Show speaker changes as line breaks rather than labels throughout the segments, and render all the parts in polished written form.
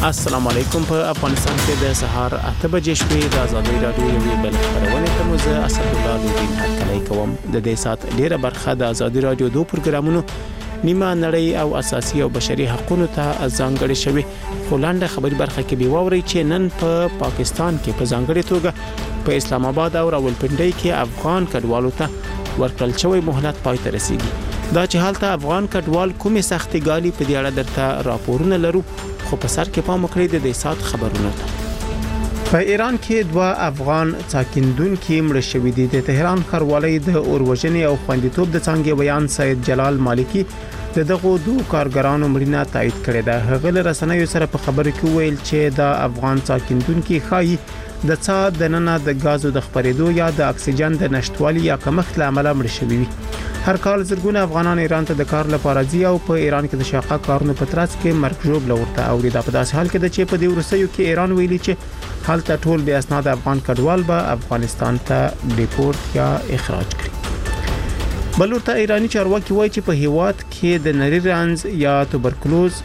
السلام علیکم. په افغانستان کې د سهار 8 بجې شپې د ازادي رادیو یوې بل خبرونه ته مو زه اسد الله لودین هرکلی کوم. د دې سات ډیره برخه د ازادي رادیو دوه پروګرامونو نیمه نړۍ او اساسي او بشري حقوقو ته ځانګړي شوی. خلانده خبري برخه کې به ووري چې نن په پاکستان کې په ځانګړي توګه په اسلام آباد او راولپنډي کې افغان کډوالو ته ورکړل شوی مهلت پای ته رسیدي. دا چې حالت افغان کډوال کومه سختي ګالي په دې اړه درته راپورونه لرو، خو په سر کې پام وکړئ د دې سات خبرونه ته. په ایران کې دوه افغان ساکندونکو مړ شوي دي. د تهران ښاروالۍ د اوروژنې او خوندیتوب د څنګه بیان سید جلال مالکی د دغه دوه کارګرانو مړینه تایید کړې ده. هغه له رسنیو سره په خبرو کې ویل چې د افغان ساکندونکو خایي د څا د ننه د غازو د خپرېدو یا د اکسیجن د نشټوالي یا کمښت لامل مړ شوي وي. هر کال زرګونه افغانان ایران ته د کار لپاره ځي او په ایران کې د شاقه کارونو په ترڅ کې مرګ ژوبله ورته او د په داسې حال کې د چې په دې ورسېو کې ایران ویلي چې حالت ټول به اسناد افغان کډوال به افغانستان ته ډیپورت یا اخراج کړي. بلورته ایرانی چارواکي وایي چې په هیواد کې د نری رنز یا توبرکلوز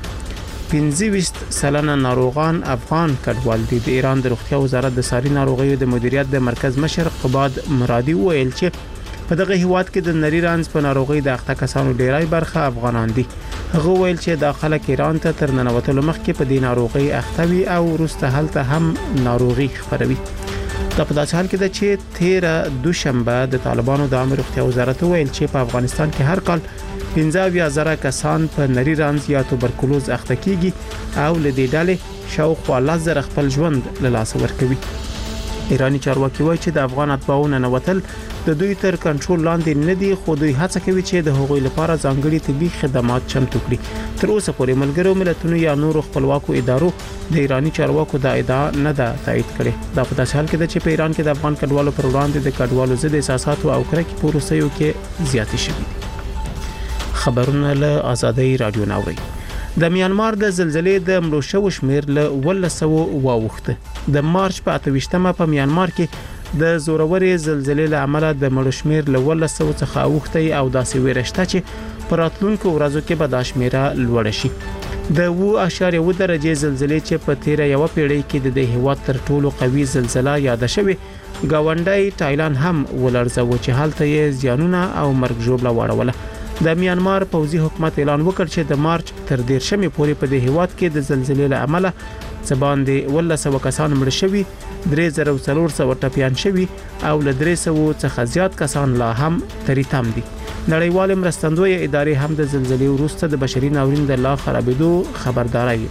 25 سلنه ناروغان افغان کډوال دي. د ایران د روغتیا وزارت د ساري ناروغیو د مدیریت د مرکز مشر قباد مرادي ویل چې په دغه هیواد کې د نری رنز په ناروغي د اخته کسانو ډیرای برخه افغانان دي. هغه ویل چې د خلک ایران ته تر ننوتلو مخکې په دې ناروغي اخته وي او وروسته هلته هم ناروغي خپروي. د په داسې حال کې د چې 13 دوشنبه د طالبانو د عامه روغتیا وزارت ویل چې په افغانستان کې هر کال 15,000 کسان په نری رنز یا توبرکلوز اخته کیږي او له دې ډلې شاوخوا 10,000 خپل ژوند له لاسه ورکوي. ایرانی چارواکي وایي چې د افغان اتباعو ننوتل د دوی تر کنټرول لاندې نه دي، خو دوی هڅه کوي چې د هغوی لپاره ځانګړي طبي خدمات چمتو کړي. تر اوسه پورې ملګرو ملتونو یا نورو خپلواکو ادارو د ایرانی چارواکو د ادعا نه ده تایید کړې. دا په داسې حال کې ده چې په ایران کې د افغان کډوالو پر وړاندې د کډوالو ضد احساسات او کرکې په روسیو کې زیاتې شوې دي. خبرونه له ازادي رادیو ناوړي. د میانمار د زلزلې د مړو شوو شمیر له 1200 واوښته. د مارچ په 28مه په میانمار کې د زورورې زلزلې له امله د مړو شمیر له 1200 څخه اوښته او داسې ورشته چې په راتلونکو ورځو کې به دا شمیره لوړ شي. د 2.1 درجه زلزلې چې په 13 پیړۍ کې د هیواد تر ټولو قوي زلزلہ یاد شوه گاونډي تایلند هم ولړزو چې حالت یې زیانونه او مرګ ژوبله واړوله. د میانمار پوځي حکومت اعلان وکړ چې د مارچ تر 13 پورې په دې هیواد کې د زلزلې له امله څباندې 1200 کسان مړ شوي، 3400 ټپيان شوي او له 300 څخه زیات کسان لا هم تریتم دي. نړیوال مرستندوی ادارې هم د زلزلې وروسته د بشري ناورین د لا خرابېدو خبرداري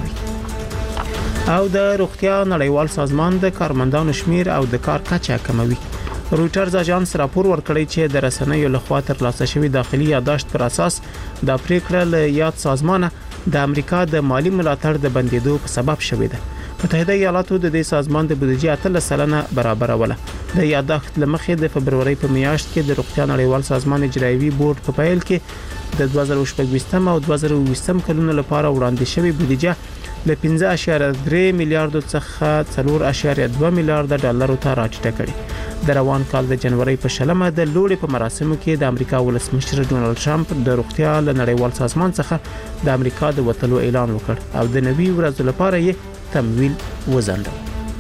ورکوي. او د روغتیا نړیوال سازمان د کارمندانو شمیر او د کار کچه کموي. رويټرز اژانس راپور ورکړی چې د رسنیو لخوا ترلاسه شوی داخلي یادداشت پر اساس د پریکړه له یاد سازمان د امریکا د مالی ملاتړ د بندیدو په سبب شوې ده. متحده ایالاتو د دې سازمان د بودیجې 8% برابروله. د یادداشت لمخې د فبرवरी په میاشت کې د روغتیا نړیوال سازمان اجرایوي بورډ په پیل کې د 2018 او 2020 کلونو لپاره وړاندې شوی بودیجه له 15.3 میلیارډ څخه 4.2 میلیارډ ډالر ته راټیټه کړې. د روان کال د جنوري په شلمه د لوړې په مراسمو کې د امریکا ولسمشر ډونالد ټرمپ د روغتیا له نړیوال سازمان څخه د امریکا د وټلو اعلان وکړ او د نوي ورځ لپاره یې تمویل وزنده.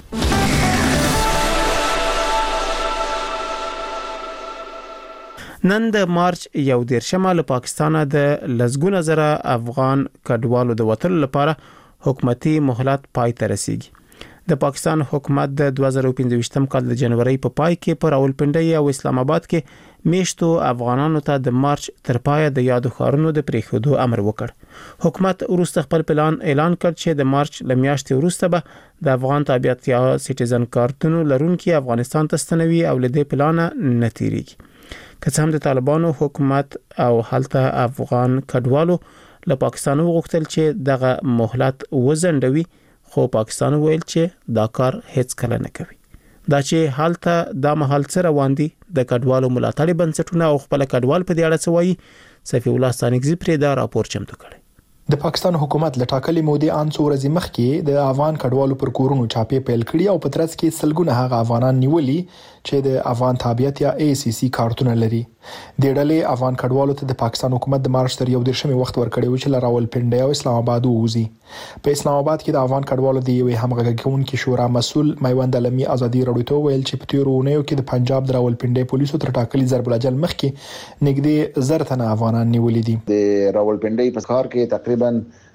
نن د مارچ 1 له پاکستان د لزګونه زره افغان کډوالو د وټلو لپاره حکومتي مهلت پای ته رسیدي. د پاکستان حکومت د 2015 کال د جنوري په پای کې پر راولپنډي او اسلام آباد کې میشتو افغانانو ته د مارچ تر پای د یادو ښارونو د پریښودو امر وکړ. حکومت وروسته خپل پلان اعلان کړ چې د مارچ لمیاشتې وروسته به د افغان تابعیت یا سټیزن کارتونو لرونکي افغانستان ته ستنوي او له دې پلان نه تیریږي. که څه هم د طالبانو حکومت او حالته افغان کډوالو له پاکستان وغوښتل چې دغه مهلت وزندوي، خو پاکستان ویل چې دا کار هیڅ کله نه کوي. دا چې حالته د محل سره روان دي د کډوالو ملاتړ بنسټونه او خپل کډوال په دې اړه څه وایي، سفی الله ستانکزی پرې دا راپور چمتو کړی.
د پاکستان حکومت له ټاکلې مودې ان څو ورځې مخکې د افغان کډوالو پر کورونو چاپې پیل کړي او په ترڅ کې سلګونه هغه افغانان نیولي چې د افغان تابعیت یا ACC کارتونه لري. د ډلې افغان کډوالو ته د پاکستان حکومت د مارچ تر 11 وخت ورکړی و چې له راولپنډي او اسلام آباد ووزي. په اسلام آباد کې د افغان کډوالو د یوې همغږي کوونکې شورا مسؤل میوند علمي ازادي راډیو ته ویل چې په تیرو اونیو کې د پنجاب د راولپنډي پولیسو تر ټاکلي ضرب الاجل مخکې نږدې 1000 تنه افغانان نیولي دي.
د راولپنډي په ښار کې تقریبا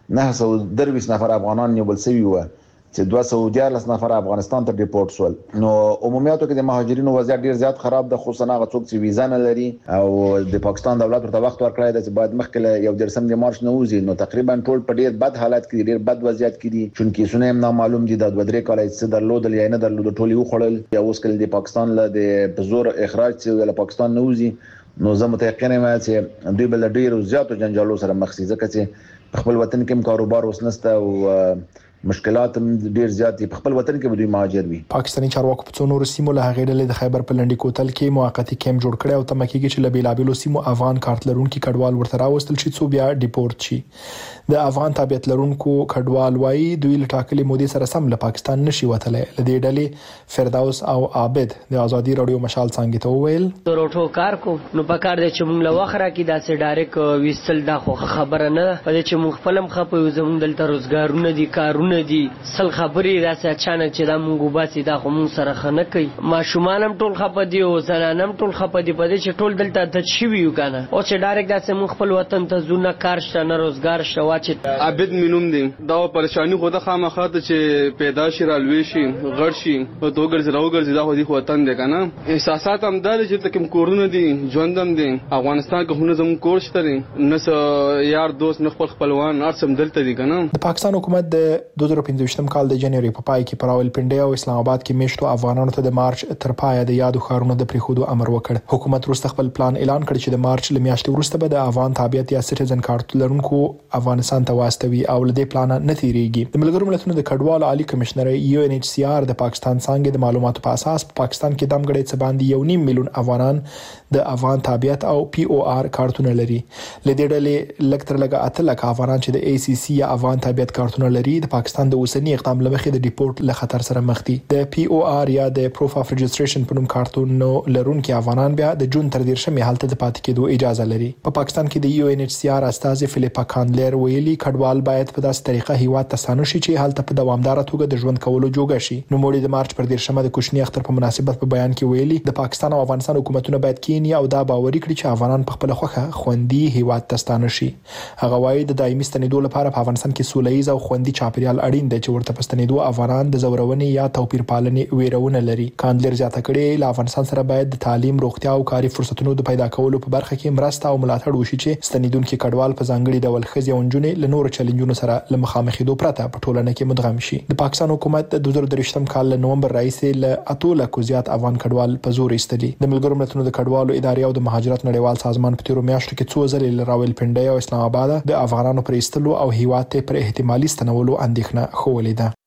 923 نفر افغانان نیول شوي و چې 214 نفر افغانستان ته ډیپورټ شول. نو عمومیاتو کې د مهاجرینو وضعیت ډیر زیات خراب ده، خصوصا هغه څوک چې ویزا نه لري او د پاکستان دولت ورته وخت ورکړی دی چې باید مخکې له 11 مارچ نه وځي. نو تقریبا ټول په ډیر بد حالت کې ډیر بد وضعیت کې دي، چونکې سونه هم نامعلوم دي د 2-3 کال څه درلودل یا نه درلود، ټول یو خړل یا اوس کله د پاکستان له د زور اخراج چې له پاکستان نه وځي. نو زه متيقن یم چې دوی بل ډیر زیاتو جنجالو سره مخ شي، ځکه چې خپل وطن کې کاروبار وسنسته او مشکلات ډیر زیات دي. په خپل وطن کې به دوی مهاجر وي.
پاکستاني چارواکو په څو نور سیمو له هغې ډلې د خیبر په لنډي کوتل کې موقتی کیمپ جوړ کړی او تمه کېږي چې له بیلابېلو سیمو افغان کارت لرونکي کډوال ورته راوستل شي څو بیا ډیپورټ شي. د افغان تابعیت لرونکو کډوال وایي دوی له ټاکلې مودې سره سم له پاکستان نشي وتلی. له دې ډلې فردوس او عابد د ازادي راډیو مشال څنګه ته وویل
روټو کار کو نو پکار دی چې موږ له وخره کې داسې ډایرک ویستل دا خو خبره نه ده، په دې چې موږ خپلم خپو زموږ دلته روزګارونه دي، کارونه دي، سل خبرې راځي اچانک چې دا موږ وباسي دا خو موږ سره خنه کوي. ماشومانم ټول خپه دي او زنانم ټول خپه دي په دې چې ټول دلته د شي ویو کنه او چې ډایرک داسې موږ خپل وطن ته زونه کار شته نه روزګار شته. واچ
عابد مينوم دي دا پریشانی خو د خامخا ته چې پیدا شي رالوي شي غړ شي او توګر زراوګر زدا خو دي وطن دی کنه. احساسات هم دار چې تکم کورونه دي ژوندم دي افغانستان کې هونه زموږ کور شته دي نس یار دوست نه خپلوان ارسم دلته دي کنه.
د پاکستان حکومت د 2015 کال د جنوري په پای کې پر راولپنډي او اسلام آباد کې میشتو افغانانو ته د مارچ تر پای د یادو ښارونو د پریښودو امر وکړ. حکومت وروسته خپل پلان اعلان کړ چې د مارچ له میاشتې وروسته به د افغان تابعیت یا سټیزن کارت لرونکو افغانستان ته واستوي او له دې پلان نه تیریږي. د ملګرو ملتونو د کډوالو عالی کمشنر UNHCR د پاکستان څنګه د معلوماتو په اساس په پاکستان کې دمګړې څه باندې 1.5 میلیون افغانان د افغان تابعیت او POR کارتونه لري. له دې ډلې لکتر لګه 8 لک افغانان چې د ACC یا افغان تابعیت کارتونه لري د پاکستان د اوسنی اقدام لمخې د ډیپورټ له خطر سره مخ دي. د POR یا د پروف اف رجستریشن په نوم کارتونو لرونکي افغانان بیا د جون تر 13 هلته د پاتې کېدو اجازه لري. په پاکستان کې د UNHCR استاذ فلیپا کاندلر ویلي کډوال باید په داسې طریقه هیواد ته ستانه شي چې هلته په دوامدار توګه د ژوند کولو جوګه شي. نو موږ د مارچ پر 13 د کوچنی اختر په مناسبت په بیان کې ویلي د پاکستان او افغانستان حکومتونه باید کینیا او دا باوري کړي چې افغانان په خپل خوخه خوندي هیواد ته ستانه شي. هغه وایي د دایمي ستنېدو لپاره په افغانستان کې سولهییز او خوندي چاپیریال اړین دی چې ورته پستنېدو افغانان د زورونې یا توپیر پالنې ویرونه لري. کاندلر زیاته کړي له افغانستان سره باید د تعلیم، روغتیا او کاري فرصتونو د پیدا کولو په برخه کې مرسته او ملاتړ وشي چې ستنېدونکو کډوال په ځانګړي ډول ښځې او نجونې له نورو چیلنجونو سره له مخامخېدو پرته په ټولنه کې مدغم شي. د پاکستان حکومت د 2023 کال له نومبر راهیسې له 8 لکو زیات افغان کډوال په زور ایستلي. د ملګرو ملتونو د کډوالو ادارې او د مهاجرت نړیوال سازمان په تیرو میاشتو کې څو ځلې له راولپنډي او اسلام آباد د افغانانو پر ایستلو او هیواد ته پر احتمالي ستنولو اندېښنه خوولې ده.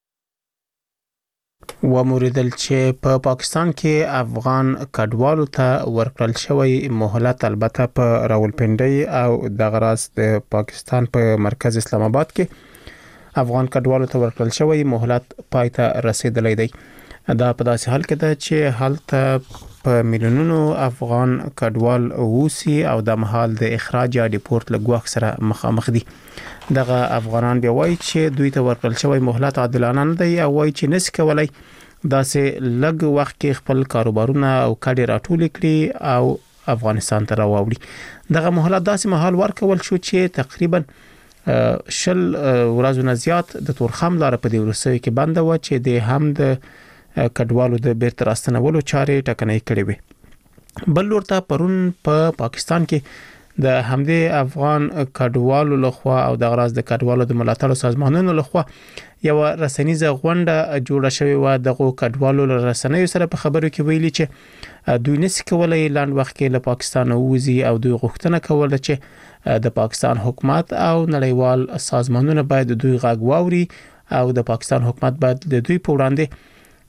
وموریدل چې په پاکستان کې افغان کډوالو ته ورکړل شوی مهلت البته په راولپنډي او د غراس د پاکستان په مرکز اسلام آباد کې افغان کډوالو ته ورکړل شوی مهلت پای ته رسیدلی دی. دا په داسې حال کې ده چې هلته په میلیونونو افغان کډوال اوسي او د مهال د اخراج یا ډیپورټ له ګواښ سره مخامخ دي. دغه افغانان بیا وایي چې دوی ته ورکړل شوی مهلت عادلانه نه دی او وایي چې نس کولای داسې لږ وخت کې خپل کاروبارونه او کډې راټول کړي او افغانستان ته راوړي. دغه مهلت داسې مهال ورکول شو چې تقریبا 10 ورځې زیات د تورخم لار په دې ورسوي کې بنده و چې د هم د کډوالو د بیرته راستنولو چارې ټکنۍ کړې وي. بل ورته پرون په پاکستان کې د همدې افغان کډوالو لخوا او د غراز د کډوالو د ملاتړ سازمانونو لخوا یو رسنیزه غونډه جوړه شوې و. دغه کډوالو له رسنیو سره په خبرو کې ویلي چې دوی نس کولای لاند وخت کې له پاکستان ووزي او دوی غوښتنه کوله چې د پاکستان حکومت او نړیوال سازمانونه باید دوی غږ واوري او د پاکستان حکومت باید د دوی په وړاندې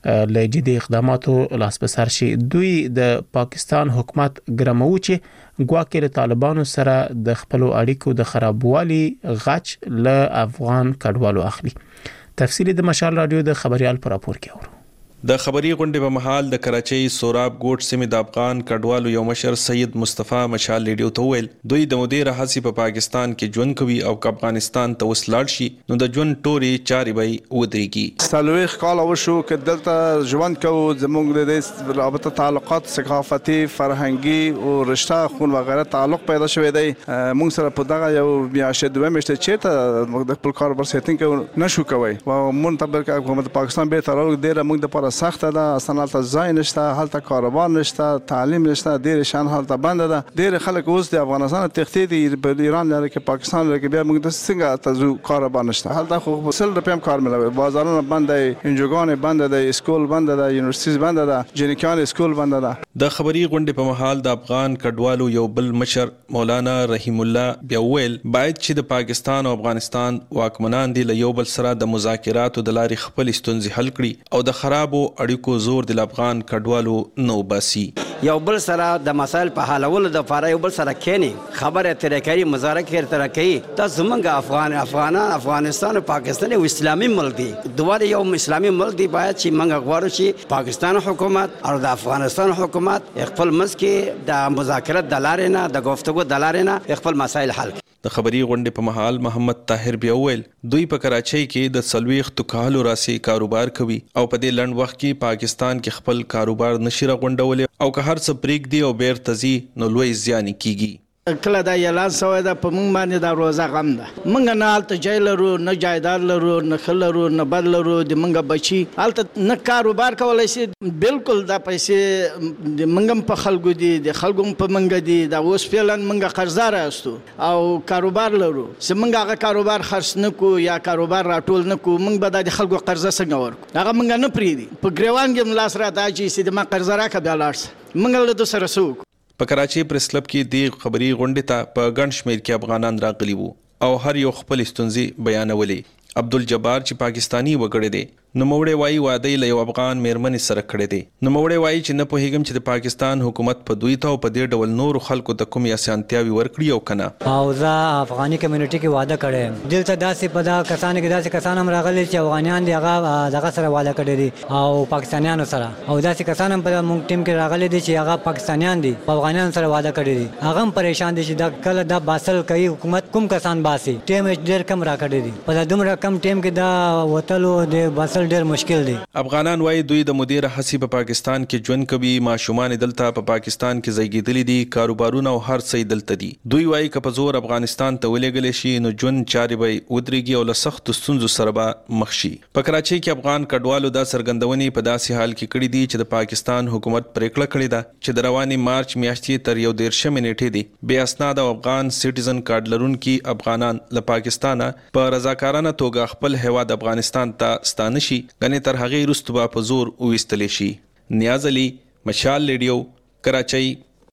له جدي اقداماتو لاس بسر شي. دوی د پاکستان حکومت ګرمو چې ګواکې له طالبانو سره د خپل اړیکو د خرابوالي غچ له افغان کډوالو اخلي. تفصیلی د مشال رادیو د خبريال پر راپور کې اورو.
د خبري غونډې په محل د کراچۍ سوراب ګوټ سیمې د افغان کډوالو یو مشر سید مصطفی مشال ریډیو ته ویل دوی د مودې راهسي په پاکستان کې ژوند کوي او افغانستان ته وسلاړ شي نو د ژوند ټوري چاري به ودرېږي.
سالويخ کال وشو چې دلته ژوند کوو زموږ د رابطه تعلقات ثقافتي فرهنګي او رشتہ خون وغیرہ تعلق پیدا شوی دی. موږ سره په دغه یو میاشت دوه میاشتې چیرته موږ د خپل کار پر سیټینګ کوو نشو کوي او مونږ ته حکومت پاکستان به تر ډیره موږ د سخت ده اصلا ته ځای نشته هلته کاروبار نشته تعلیم نشته ډیر شان هلته بند ده ډیر خلک اوس د افغانستان تختی دي په ایران لري کې پاکستان لري کې بیا موږ د څنګه تاسو کاروبار نشته هلته خو سل روپیم کار ملوي بازارونه بند دي انجوګان بند دي اسکول بند ده یونیورسيټیز بند ده جنکان اسکول بند ده.
د خبري غونډې په محل د افغان کډوالو یو بل مشر مولانا رحیم الله بیا ویل باید چې د پاکستان او افغانستان واکمنان دي له یو بل سره د مذاکراتو د لارې خپل ستونزې حل کړي او د خرابو اړیکو زور د افغان کډوالو نو باسي.
یو بل سره د مسایل په حلولو د لپاره یو بل سره کېنی خبره ترې کوي مذاکره ترې کوي تاسو زمونږ افغانستان او پاکستان یو اسلامي ملک دی دوه یو اسلامي ملک دی باید چې موږ غواړو چې پاکستان حکومت او د افغانستان حکومت خپل مسکه د مذاکرات د لارې نه د گفتگو د لارې نه خپل مسایل حل.
د خبري غونډې په محل محمد طاهر بیا ویل دوی په کراچۍ کې د سلويخ کالو راسي کاروبار کوي او په دې لنډ وخت کې پاکستان کې خپل کاروبار نشي راغونډول او که هر څه پریک دی او بیرته ځي نو لوی زیان کیږي.
کله دا اعلان شوی ده په موږ باندې دا روزه غم ده موږ نه هلته جای لرو نه جایداد لرو نه ښه لرو نه بد لرو د موږ بچي هلته نه کاروبار کولی شي بالکل دا پیسې د موږ هم په خلکو دي د خلکو هم په موږ دي دا اوس فعلا موږ قرضدار یاستو او کاروبار لرو چې موږ هغه کاروبار خرڅ نه کړو یا کاروبار راټول نه کړو موږ به د خلکو قرضه څنګه ورکړو هغه موږ نه پرېږدي په ګریوان کې هم لاس راته اچوي چې ما قرضه راکړه بیا لاړ شه موږ له ده سره څه وکړو.
په کراچۍ پریس کلب کې د خبري غونډې ته په ګڼ شمېر کې افغانان راغلي وو او هر یو خپل ستونزې بیانولې. عبدالجبار چې پاکستانی وګړی دی نوموړی وایي واده له یو افغان میرمنې سره کړی دی. نوموړی وایي چې نه پوهیږم چې د پاکستان حکومت په دوی ته او په دې ډول نور خلکو ته کوم اسانتیاوي ورکړي او کنه.
او زه افغاني کمیونټي کې واده کړم دلته داسې په دا کسان کې داسې کسان هم راغلي چې افغانیان دي هغه دغه سره واده کړی دي او پاکستانیانو سره او داسې کسان هم په موږ ټیم کې راغلي دي چې هغه پاکستانیان دي په افغانیانو سره واده کړی دي هغه هم پریشان دي چې دا کله دا باسل کوي حکومت کوم کسان باسي ټیم ډېر کم راکړي دي په دومره کم ټیم کې دا وتلو د باسل ډېر مشکل دی.
افغانان وایي دوی د مدیر حسی په پاکستان کې ژوند کوي ماشومان دلته په پاکستان کې زیږیدلي دي کاروبارونه او هر څه دلته دي. دوی وایي که په زور افغانستان ته ولېږل شي نو ژوند چاري به ودرېږي او له سختو ستونزو سره به مخ شي. په کراچۍ کې افغان کډوالو دا څرګندونې په داسې حال کې کړې دي چې د پاکستان حکومت پریکړه کړې ده چې د رواني مارچ میاشتې تر 11 نیټې دی بې اسناد او افغان سټیزن کارت لرونکي افغانان له پاکستانه په رضاکارانه توګه خپل هیواد افغانستان ته ستانه شي غنې تر هغې وروسته به په زور وویستلی شي. نیاز علي مشال ریډیو کراچۍ.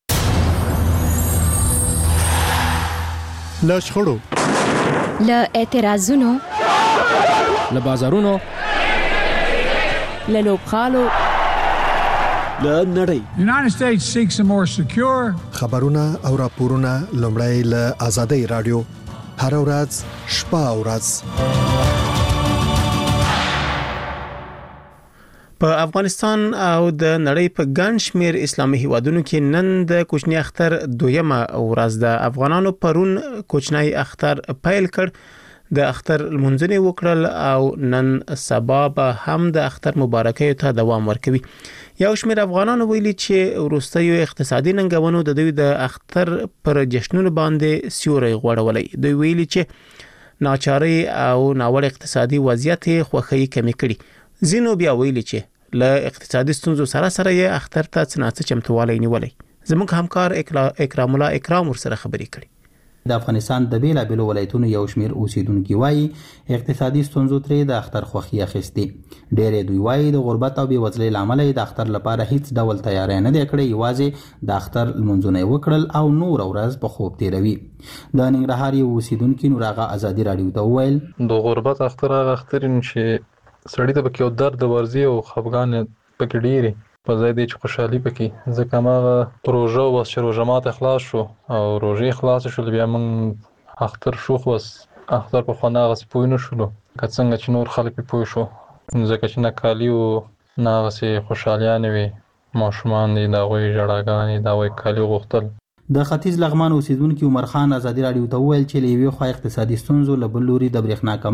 له شخړو
له اعتراضونو
له بازارونو
له لوبغالو
له نړۍ
United States seeks a more secure
خبرونه او راپورونه لومړی له آزادۍ رادیو هر ورځ شپه او ورځ.
په افغانستان او د نړۍ په ګڼ شمېر اسلامي هیوادونو کې نن د کوچنی اختر دویمه ورځ ده. افغانانو پرون کوچنی اختر پیل کړ د اختر لمونځونه وکړل او نن سبا به هم د اختر مبارکۍ ته دوام ورکوي. یو شمېر افغانانو ویلي چې وروستیو اقتصادي ننګونو د دوی د اختر پر جشنونو باندې سیوری غوړولی. دوی ویلي چې ناچاري او ناوړه اقتصادي وضعیت خوښۍ کمی کړي. زینو بیا ویلي چې له اقتصادي ستونزو سره سره یې اختر ته څه چمتووالی نیولی. زموږ همکار اکرام الله اکرام ورسره خبرې کړي.
د افغانستان د بیلابیلو ولایتونو یو شمیر اوسیدونکي وایي اقتصادي ستونزو ترې د اختر خوښي اخیستې. ډېرې دوی وایي د غربت او بېوزلۍ له امله د اختر لپاره هیڅ ډول تیاری نه دی کړی یوازې د اختر لمونځونه یې وکړل او نور ورځ په خوب تیروي. د ننګرهار یو اوسیدونکي نور هغه ازادي راډیو ته وویل
د غربت اختر هغه اختر چې
سړی ته پکې یو درد ورځي او خفګان پکې ډېری په ځای دی چې خوشحالي پکې ځکه هماغه پروژه اوس چې روژه ماته خلاص شو او روژې خلاص شول بیا موږ اختر شو خو اختر په خوا هغسې پوه نه شولو که څنګه چې نور خلک پې پوه شو ځکه چې نه کالي و نه هغسې خوشحالیانې وې ماشومان دي د هغوی ژړاګانې د هغوی کالي غوښتل.
د ختیځ لغمان اوسیدونکي عمر خان ازادي راډیو ته وویل چې له یوې خوا اقتصادي ستونزو له بل لوري د برېښنا